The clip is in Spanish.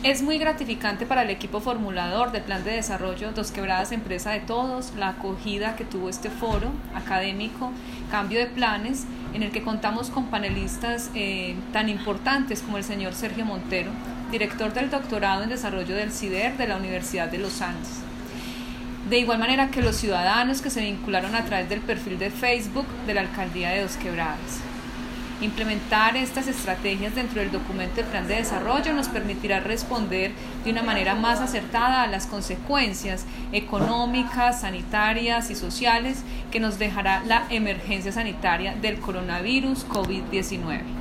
Es muy gratificante para el equipo formulador del Plan de Desarrollo Dos Quebradas Empresa de Todos la acogida que tuvo este foro académico Cambio de Planes, en el que contamos con panelistas tan importantes como el señor Sergio Montero, director del doctorado en desarrollo del CIDER de la Universidad de los Andes. De igual manera que los ciudadanos que se vincularon a través del perfil de Facebook de la Alcaldía de Dos Quebradas. Implementar estas estrategias dentro del documento del Plan de Desarrollo nos permitirá responder de una manera más acertada a las consecuencias económicas, sanitarias y sociales que nos dejará la emergencia sanitaria del coronavirus COVID-19.